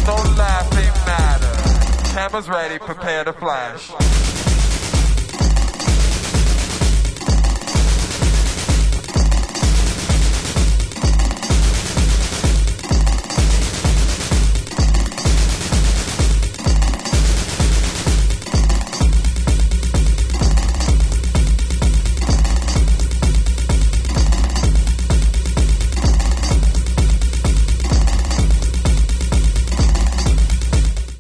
No laughing matter. Cameras ready, prepare to flash.